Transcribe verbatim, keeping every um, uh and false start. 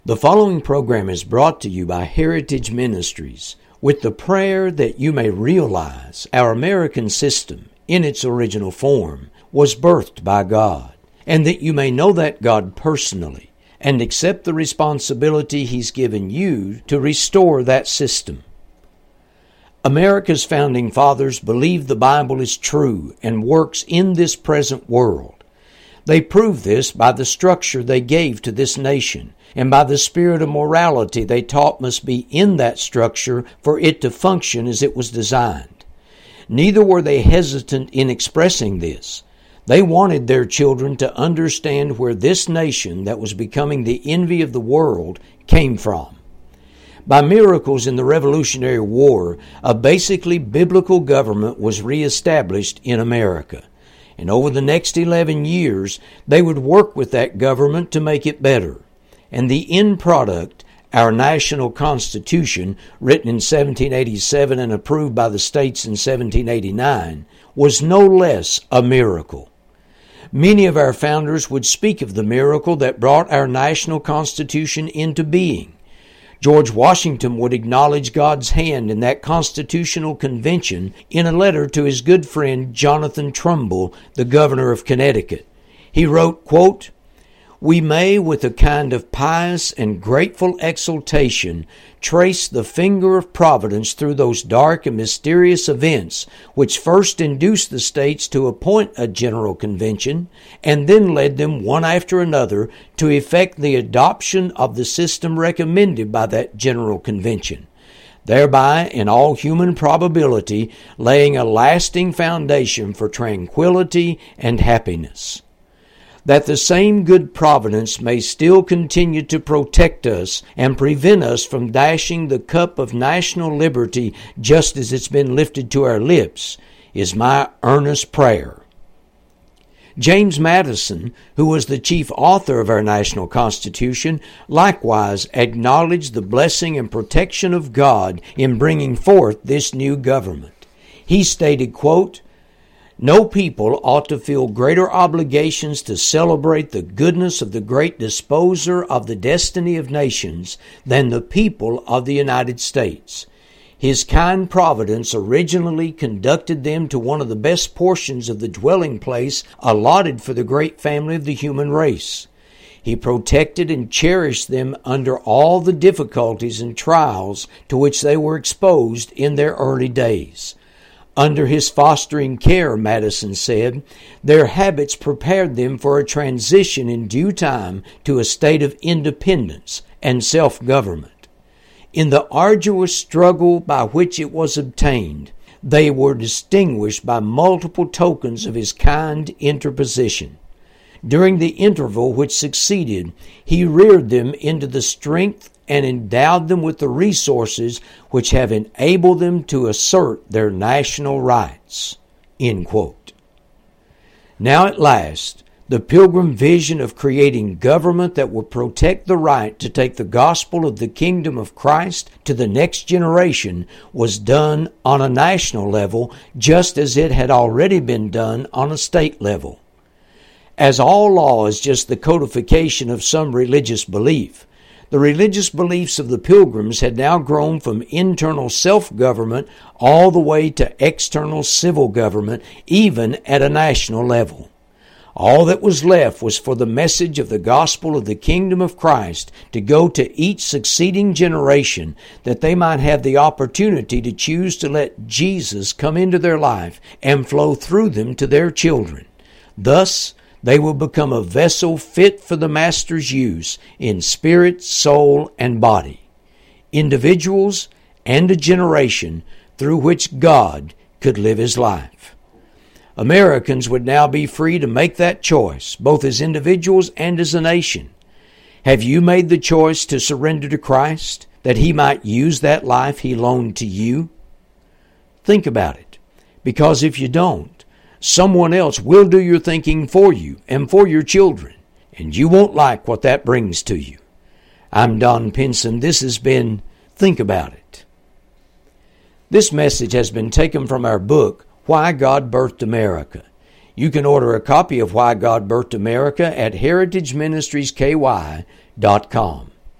The following program is brought to you by Heritage Ministries with the prayer that you may realize our American system in its original form was birthed by God, and that you may know that God personally and accept the responsibility He's given you to restore that system. America's founding fathers believed the Bible is true and works in this present world. They proved this by the structure they gave to this nation and by the spirit of morality they taught must be in that structure for it to function as it was designed. Neither were they hesitant in expressing this. They wanted their children to understand where this nation that was becoming the envy of the world came from. By miracles in the Revolutionary War, a basically biblical government was reestablished in America. And over the next eleven years, they would work with that government to make it better. And the end product, our national Constitution, written in seventeen eighty-seven and approved by the states in seventeen eighty-nine, was no less a miracle. Many of our founders would speak of the miracle that brought our national Constitution into being. George Washington would acknowledge God's hand in that constitutional convention in a letter to his good friend Jonathan Trumbull, the governor of Connecticut. He wrote, quote, "We may, with a kind of pious and grateful exultation, trace the finger of Providence through those dark and mysterious events which first induced the states to appoint a general convention, and then led them one after another to effect the adoption of the system recommended by that general convention, thereby, in all human probability, laying a lasting foundation for tranquility and happiness. That the same good providence may still continue to protect us and prevent us from dashing the cup of national liberty just as it's been lifted to our lips is my earnest prayer." James Madison, who was the chief author of our national Constitution, likewise acknowledged the blessing and protection of God in bringing forth this new government. He stated, quote, "No people ought to feel greater obligations to celebrate the goodness of the great disposer of the destiny of nations than the people of the United States. His kind providence originally conducted them to one of the best portions of the dwelling place allotted for the great family of the human race. He protected and cherished them under all the difficulties and trials to which they were exposed in their early days. Under his fostering care," Madison said, "their habits prepared them for a transition in due time to a state of independence and self-government. In the arduous struggle by which it was obtained, they were distinguished by multiple tokens of his kind interposition. During the interval which succeeded, he reared them into the strength and endowed them with the resources which have enabled them to assert their national rights." End quote. Now at last, the Pilgrim vision of creating government that will protect the right to take the gospel of the kingdom of Christ to the next generation was done on a national level, just as it had already been done on a state level. As all law is just the codification of some religious belief, the religious beliefs of the Pilgrims had now grown from internal self-government all the way to external civil government, even at a national level. All that was left was for the message of the gospel of the kingdom of Christ to go to each succeeding generation, that they might have the opportunity to choose to let Jesus come into their life and flow through them to their children. Thus, they will become a vessel fit for the Master's use in spirit, soul, and body. Individuals and a generation through which God could live His life. Americans would now be free to make that choice, both as individuals and as a nation. Have you made the choice to surrender to Christ, that He might use that life He loaned to you? Think about it, because if you don't, someone else will do your thinking for you and for your children, and you won't like what that brings to you. I'm Don Pinson. This has been Think About It. This message has been taken from our book, Why God Birthed America. You can order a copy of Why God Birthed America at heritage ministries k y dot com.